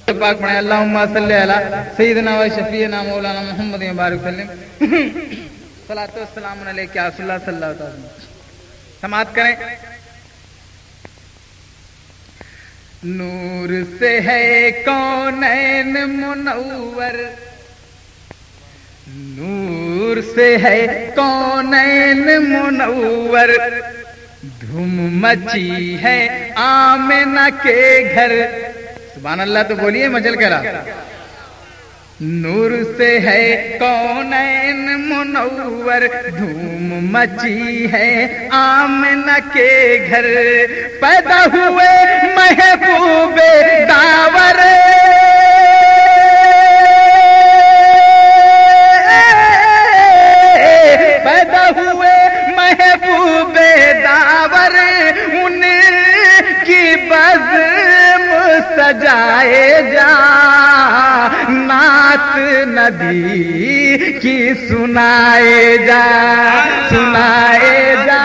पाक पढ़े अल्लाहुम्मा सल्ली अला सय्यिदिना व शफीना मौलाना मुहम्मद मुबारक सल्लम सलातो वस्सलाम अलैका या रसूलल्लाह सल्लल्लाहु अलैहि वसल्लम। समाअत करें। नूर से है कौनैन मुनव्वर, नूर से है कौनैन मुनव्वर, धूम मची है आमिना के घर। सुभान अल्लाह तो बोलिए मजल करा। नूर से है कौनैन मुनव्वर, धूम मची है आमिना के घर, पैदा हुए महबूबे दावर, पैदा हुए महबूबे दावर, उनकी बज़्म सजाए जा, नात नबी की सुनाए जा, सुनाए जा,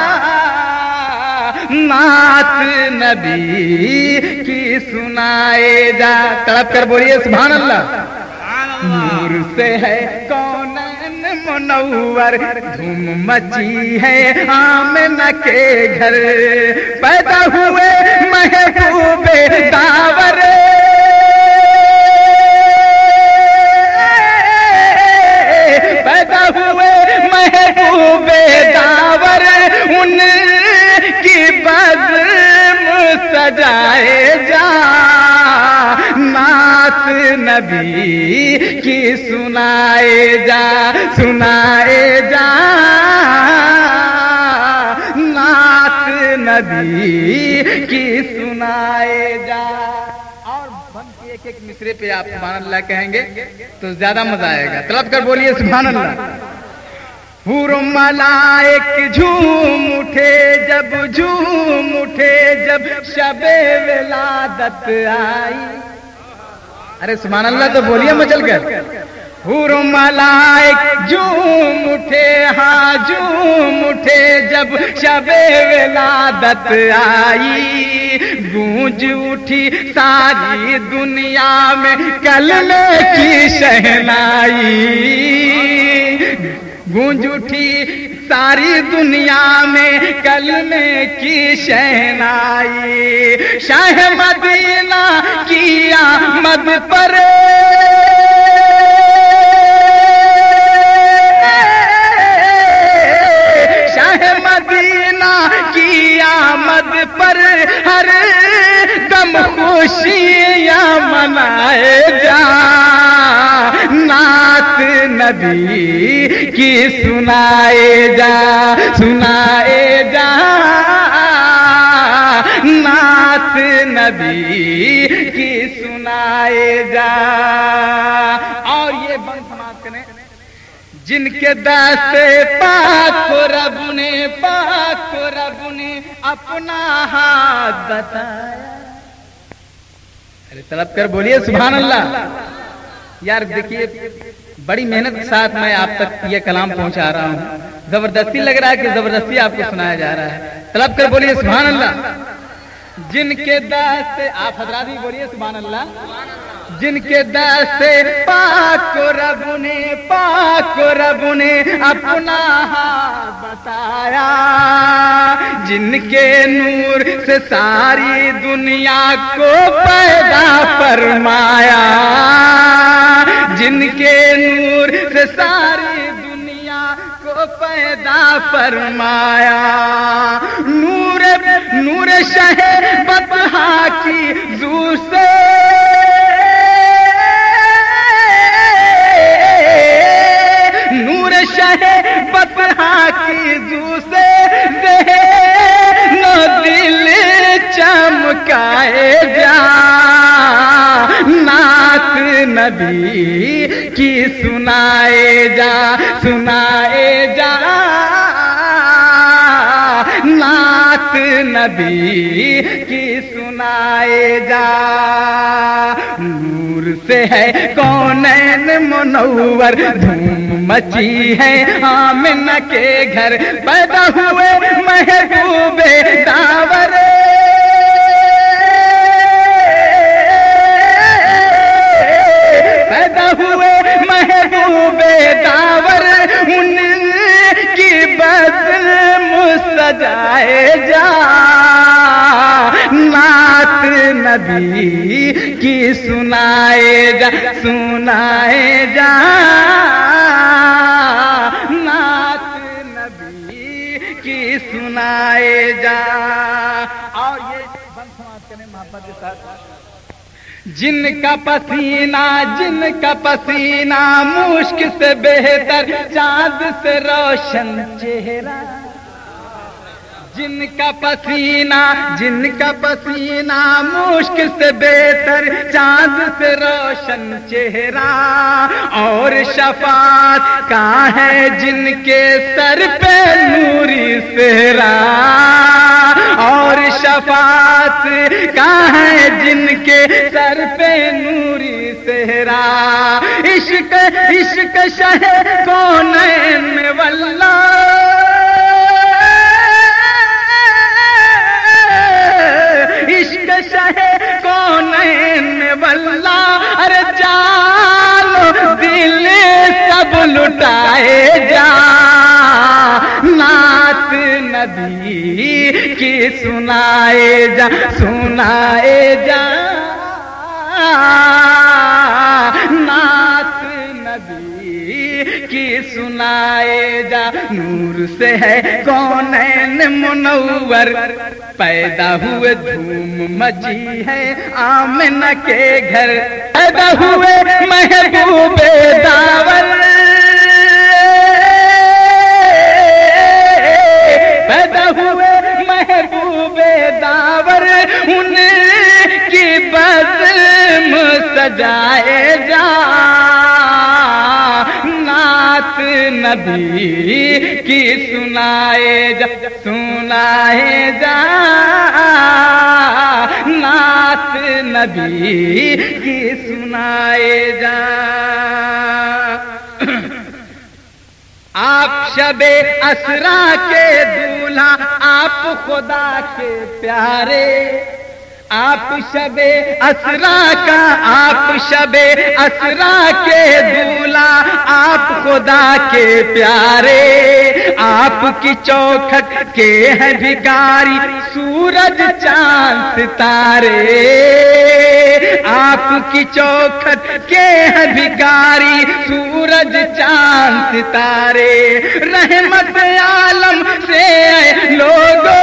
नात नबी की सुनाए जा। तड़प कर बोलिए सुभान अल्लाह। नूर से है कौनैन मुनव्वर, धूम मची है आमिना के घर, पैदा हुए महबूबे दावर, पैदा हुए महबूबे दावर, उनकी बज़्म सजाए जा, नात नबी की सुनाए जा, सुनाए जा, नात नबी की सुनाए जा। और बन के एक एक मिसरे पे आप सुभान अल्लाह कहेंगे तो ज्यादा मजा आएगा। तलब कर बोलिए सुभान अल्लाह। हूर मलाइक झूम उठे जब, झूम उठे जब शबे विलादत आई। अरे सुभान अल्लाह तो बोलिए मचल कर। हूर मलाइक झूम उठे, हाँ झूम उठे जब शबे विलादत आई, गूंज उठी सारी दुनिया में कलमे की शहनाई, गूंज उठी सारी दुनिया में कलमे की शहनाई, शाह मदीना की आमद पर, शाह मदीना की आमद पर हर दम खुशियां मनाए जा, नात नबी की सुनाए जा, सुनाए जा, नात नबी की सुनाए जा। और ये बंद समाप्त करें। जिनके दास्ते पाक को रब ने, पाक को रब ने अपना हाथ बताया। अरे तलब कर बोलिए सुभान अल्लाह। यार देखिए बड़ी मेहनत के साथ मैं आप तक ये कलाम पहुंचा रहा हूं, जबरदस्ती लग रहा है कि जबरदस्ती आपको सुनाया जा रहा है। तलब कर बोलिए सुभान अल्लाह। जिनके दास्ते, आप हजरात भी बोलिए सुभान अल्लाह। जिनके दास्ते पाक को रब ने, पाक को रब ने अपना हाथ बताया, जिनके नूर से सारी दुनिया को पैदा फरमाया, जिनके नूर से सारी दुनिया को पैदा फरमाया, नूर नूर शहर बतहा की जू से, नूर शहर बतहा की जू से नो दिल चमकाए जा, नात नबी की सुनाए जा, सुनाए जा, नात नबी की सुनाए जा। नूर से है कौनैन मुनव्वर, धूम मची है आमिना के घर, पैदा हुए महबूबे दावर, سجائے جا، نعت نبی کی سنائے جا، سنائے جا، نعت نبی کی سنائے جا۔ اور یہ بند سماعت کریں محبت کے ساتھ۔ جن کا پسینہ مشک سے بہتر، چاند سے روشن چہرہ، جن کا پسینہ مشک سے بہتر، چاند سے روشن چہرہ، اور شفاعت کا ہے جن کے سر پہ نوری صحرا، اور شفاعت کا ہے جن کے سر پہ نوری صحرا، عشق شہ کونین واللہ، عشق شہ کونین واللہ، ارے جانو دل سب لٹائے جا، نعت نبی کی سنائے جا، سنائے جا، نعت نبی کی سنائے جا۔ نور سے ہے کونین منور، پیدا ہوئے دھوم مچی ہے آمنہ کے گھر، پیدا ہوئے محبوب داور، پیدا ہوئے محبوب داور، ان کی بزم سجائے جا، نعت نبی کی سنائے جا، سنائے جا، نعت نبی کی سنائے جا۔ آپ شب اسرا کے دولہا، آپ خدا کے پیارے، آپ شب اسرا کا، آپ شب اسرا کے دولہا، آپ خدا کے پیارے، آپ کی چوکھٹ کے ہیں بھکاری سورج چاند ستارے، آپ کی چوکھٹ کے ہیں بھکاری سورج چاند ستارے، رحمت عالم سے لوگوں،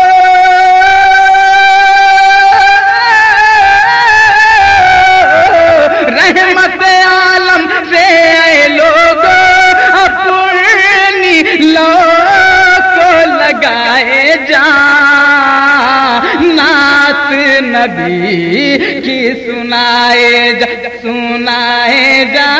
رحمت عالم سے اے لوگوں، اپنی لو کو لگائے جا، نعت نبی کی سنائے جا، سنائے جا،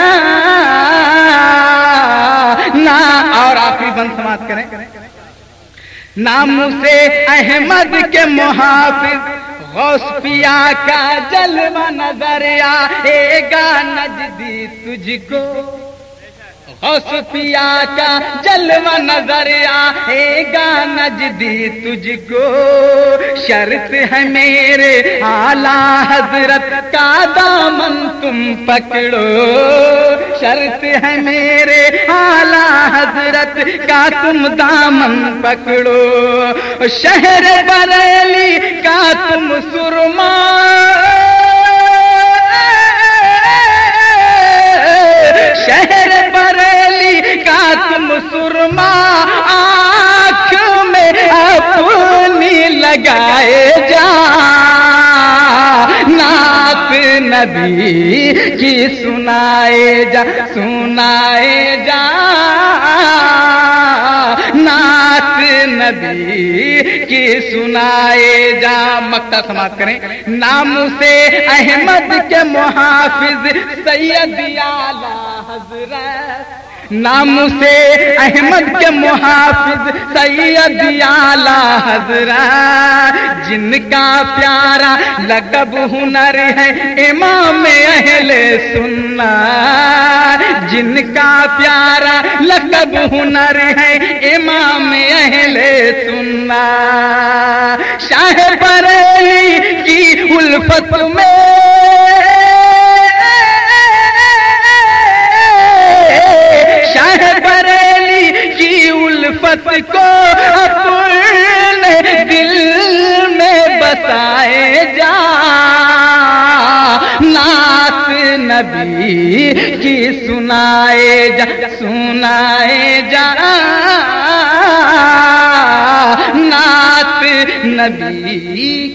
اور آپ ہی بند سماعت کریں۔ نام سے احمد کے محافظ، غوث پیا کا جلوہ نظر آئے گا نجدی تجھ کو، غوث پیا کا جلوہ نظر آئے گا نجدی تجھ کو، شرط ہے میرے اعلیٰ حضرت کا دامن تم پکڑو، شرط ہے میرے اعلیٰ حضرت کا تم دامن پکڑو، شہر بریلی کا تم سرما، شہر بریلی کا تم سرما، آنکھ میں اپنی لگائے جا، نعت نبی کی سنائے جا، سنائے جا، نعت نبی کی سنائے جا۔ مقطع سماعت کریں۔ نام سے احمد کے محافظ سید اعلی حضرت، نام سے احمد کے محافظ سید اعلی حضرت، جن کا پیارا لقب ہنر ہے امام اہل سنت، جن کا پیارا لقب ہنر ہے امام اہل سنت، شاہ بریلی کی الفت میں شاہ بریلی کی الفت کو اپنی نبی کی سنائے جا نعت نبی